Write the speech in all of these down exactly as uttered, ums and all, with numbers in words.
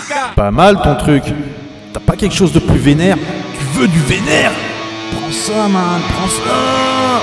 Pas mal ton truc. T'as pas quelque chose de plus vénère? Tu veux du vénère? Prends ça, man, prends ça.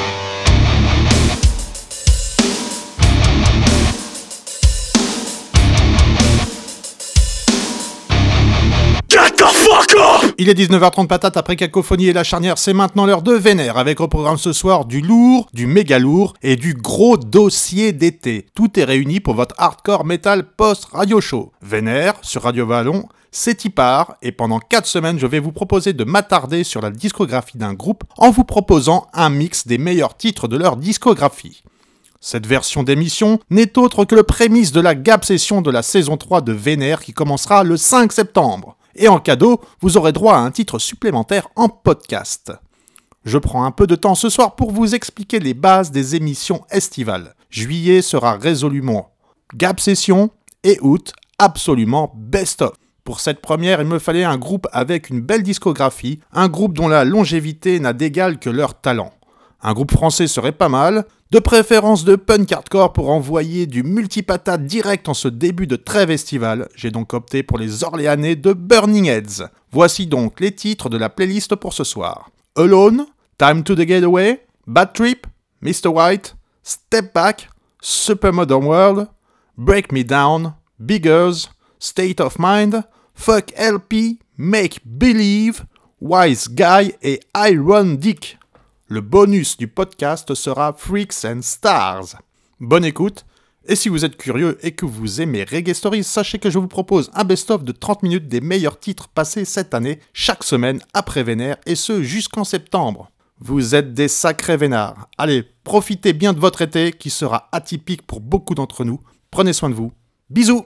Il est dix-neuf heures trente patate après Cacophonie et la charnière, c'est maintenant l'heure de Vénère, avec au programme ce soir du lourd, du méga lourd et du gros dossier d'été. Tout est réuni pour votre hardcore metal post-radio show. Vénère, sur Radio Vallon, c'est y part, et pendant quatre semaines, je vais vous proposer de m'attarder sur la discographie d'un groupe en vous proposant un mix des meilleurs titres de leur discographie. Cette version d'émission n'est autre que le prémisse de la Gap Session de la saison trois de Vénère qui commencera le cinq septembre. Et en cadeau, vous aurez droit à un titre supplémentaire en podcast. Je prends un peu de temps ce soir pour vous expliquer les bases des émissions estivales. Juillet sera résolument Gap Session et août absolument Best of. Pour cette première, il me fallait un groupe avec une belle discographie, un groupe dont la longévité n'a d'égal que leur talent. Un groupe français serait pas mal, de préférence de punk hardcore pour envoyer du multipatate direct en ce début de trêve estivale. J'ai donc opté pour les Orléanais de Burning Heads. Voici donc les titres de la playlist pour ce soir. Alone, Time to the Getaway, Bad Trip, mister White, Step Back, Super Modern World, Break Me Down, Biggers, State of Mind, Fuck L P, Make Believe, Wise Guy et Iron Dick. Le bonus du podcast sera Freaks and Stars. Bonne écoute, et si vous êtes curieux et que vous aimez Reggae Stories, sachez que je vous propose un best-of de trente minutes des meilleurs titres passés cette année, chaque semaine après Vénère, et ce jusqu'en septembre. Vous êtes des sacrés vénards. Allez, profitez bien de votre été, qui sera atypique pour beaucoup d'entre nous. Prenez soin de vous. Bisous!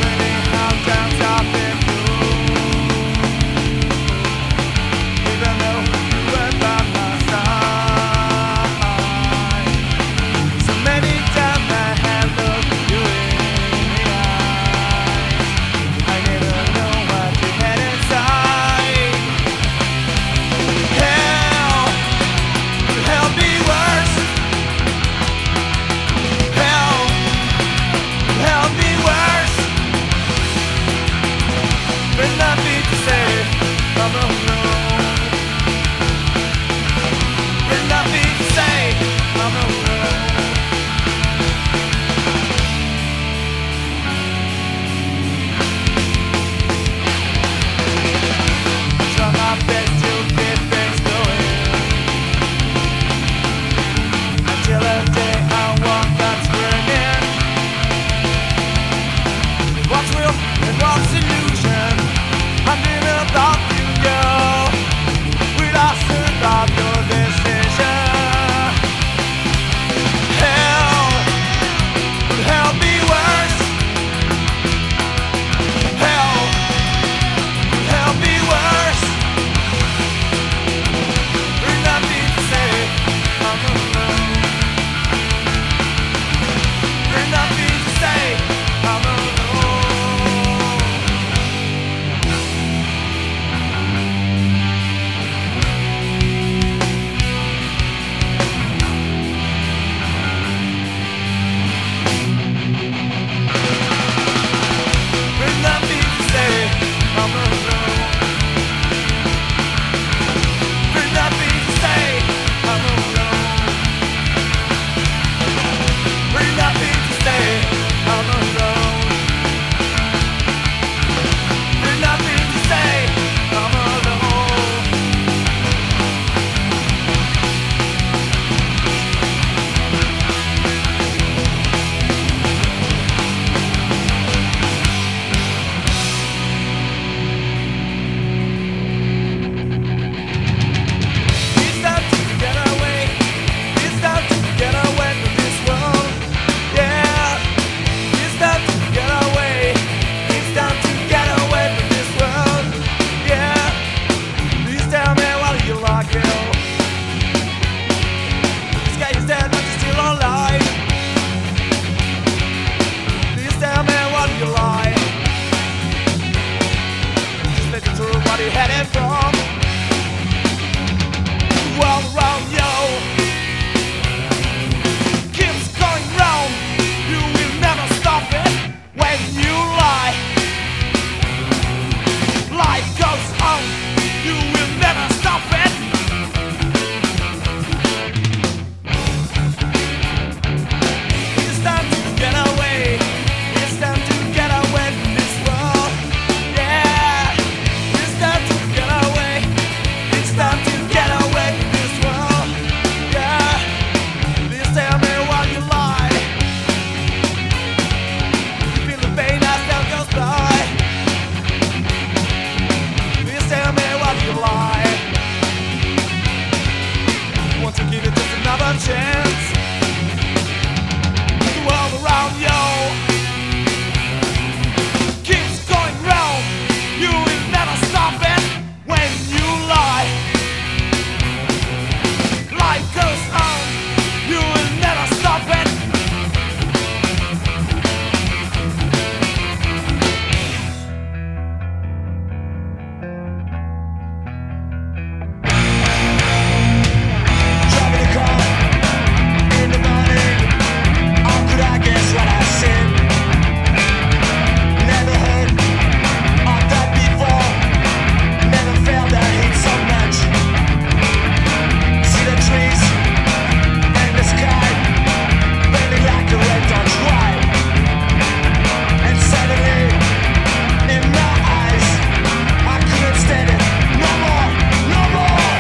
Even though chance. The world around you keeps going round. You will never stop it when you lie. Life goes on. You will never stop it. Driving a car in the morning. How could I guess what I said? Never heard of that before. Never felt that heat so much. See the trees and the sky burning like a red Dodge ride. And suddenly, in my eyes, I couldn't stand it. No more, no more.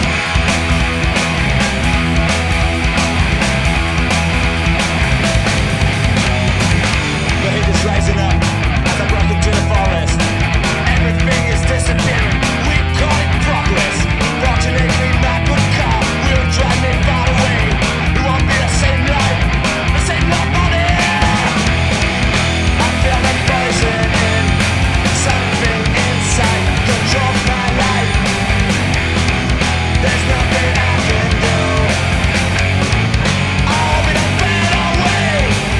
The heat is rising up as I walk into the forest. Everything is disappearing. We call it progress. Fortunately, my good car will drive me far away. It won't be the same life, the same nobody. I feel like poison in something inside controls my life. There's nothing I can do. I hope it don't fade away.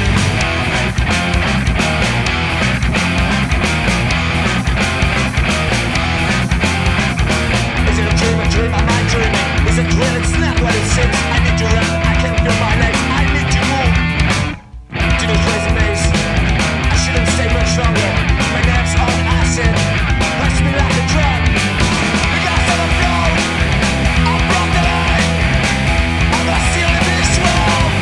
Is it a dream, a dream, am I dreaming? Is it real, it's not what it seems. I need to run, I can't feel my legs. I need to move to this crazy maze. I shouldn't stay much longer. My nerves on acid rush me like a drug. Because of the flow, I broke the line. I'm not still in this world.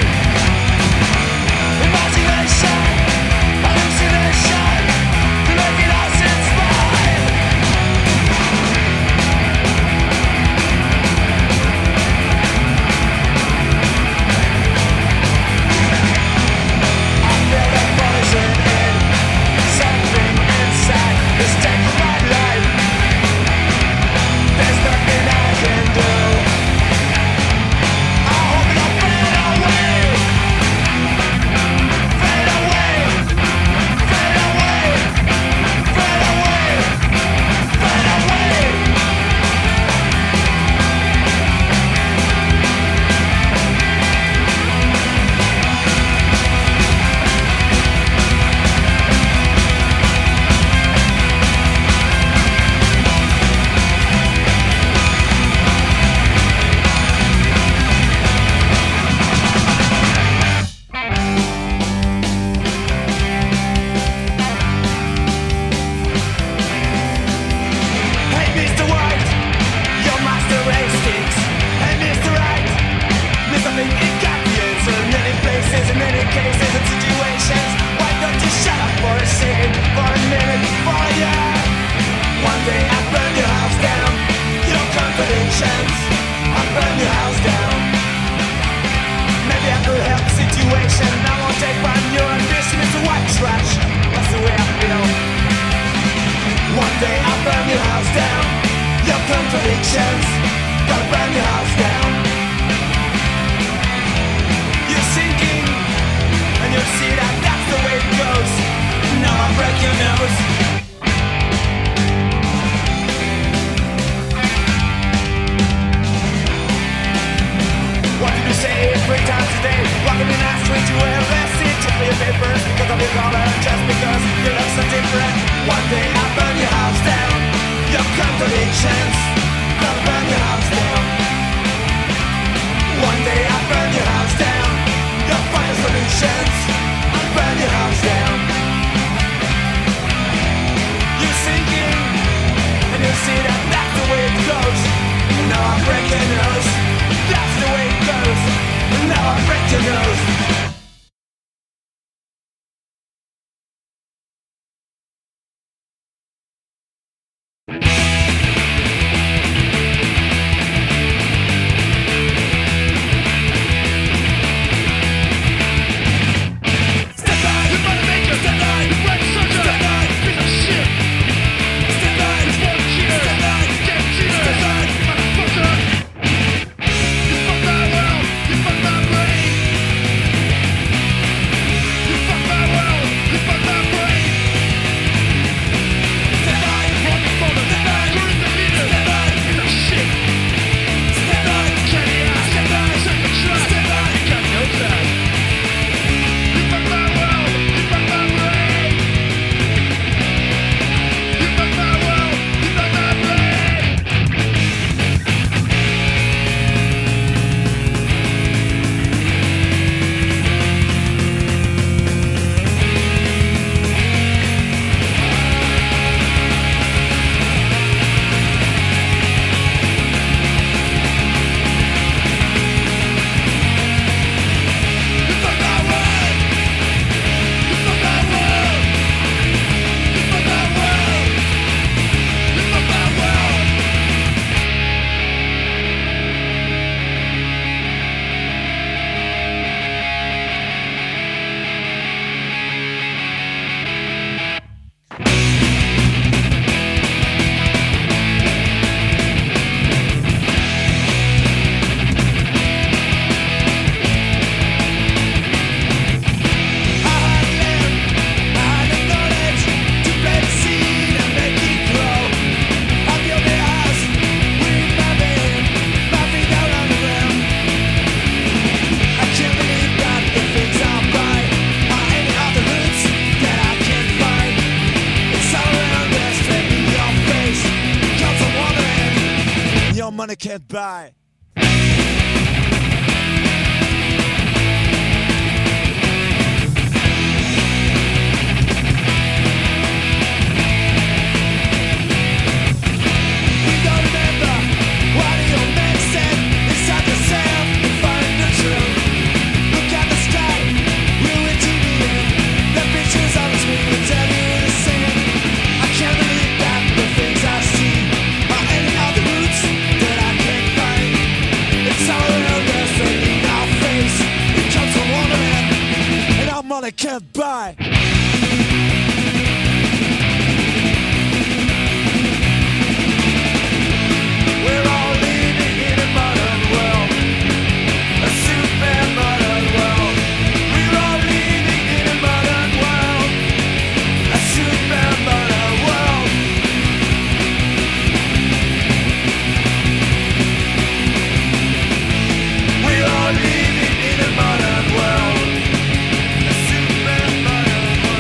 Imagination, hallucination, to make it all seem fine. I feel that poison in something inside is taking my life. There's nothing I can do. I hope it don't fade away. Fade away. Fade away. Fade away. Fade away. Hey, Mister White, your master instincts. Hey, Mister Right, Mister Big Incompetence in many places, in many cases and situations. Why don't you shut up for a second, for a minute, for a year? One day I burn your house down. Your contradictions, I burn your house down. Maybe I could help the situation. I won't take on your ambition. It's a white trash. That's the way I feel. One day I'll burn your house down. Your contradictions, gonna burn your house down. You're sinking, and you'll see that that's the way it goes. Now I'll break your nose. What did you say three times a day? Walking in that street, you were arrested just for your papers. Because of your color, just because you look so different. One day I'll burn your house down. Your contradictions, gonna burn your house down. One day I'll burn your house down. Your final solutions, I'll burn your house down. You're sinking, and you'll see that that's the way it goes. And now I'll break your nose. That's the way it goes. And now I'll break your nose. Fuck my can't buy. I can't buy. We're all living in a modern world, a super modern world. We're all living in a modern world, a super modern world. We're all living in a modern world. Modern world.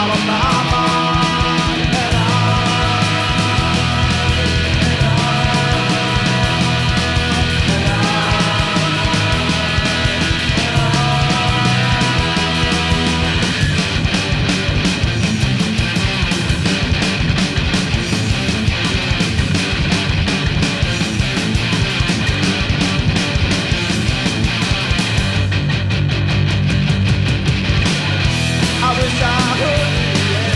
out of my mind. And I wish I heard the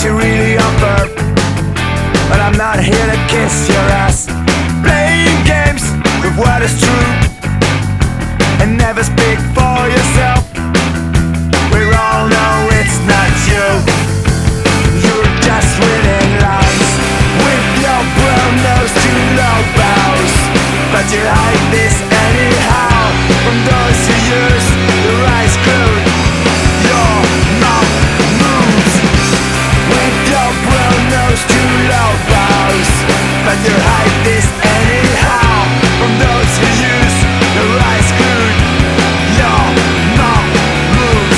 you really offer, but I'm not here to kiss your ass. Playing games with what is true, and never speak for yourself. We all know it's not you. You're just reading lines with your brown nose to low bows, but you hide this anyhow from those who use the rice crude. Your mouth moves with your brown nose to low bows, but you hide this anyhow from those who use the rice crude. Your mouth moves.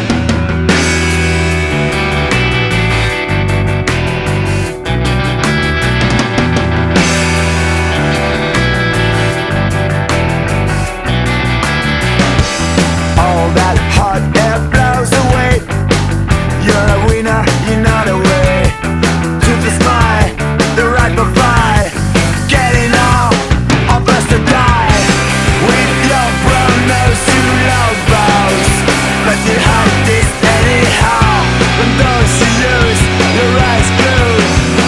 All that hot air blows away. You're a winner, you're not away to the sky, the right for fly. Getting off, of us to die with your brown nose to low bows, but you hide this anyhow from those who use your eyes glued.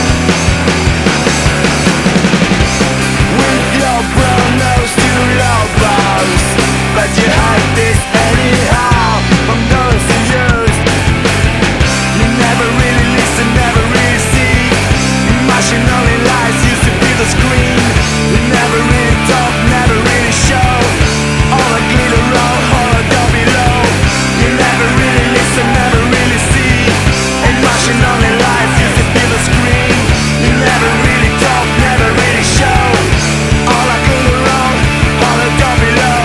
With your brown nose to low bows, but you hide this anyhow from those who use. You never really listen, never really see. Emotionally lies used to be the screen. You never really talk, never really show. All the glitter on, all the down below. You never really listen, never really see. Emotionally lies used to be the screen. You never really talk, never really show. All the glitter on, all the down below.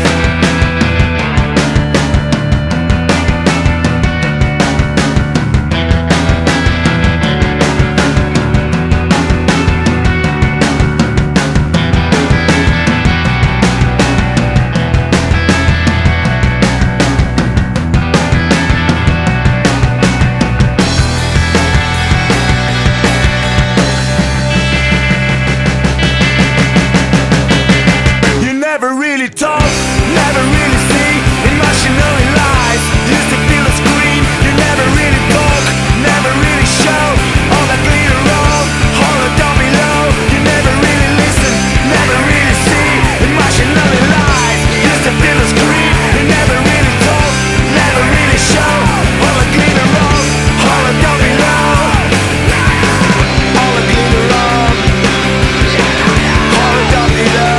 You never really talk, never really see. Emotionally lies used to feel the screen. You never really talk, never really show. All that glitter on, all the down below. You never really listen, never really see. Emotionally lies used to feel the screen. You never really talk, never really show. All the glitter on, all the down below. All the glitter on, all the down below.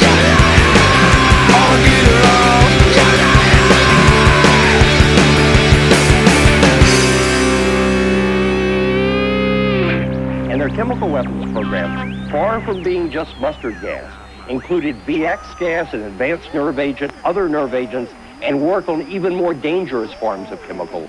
All the glitter on. And their chemical weapons program, far from being just mustard gas, included V X gas, an advanced nerve agent, other nerve agents, and work on even more dangerous forms of chemical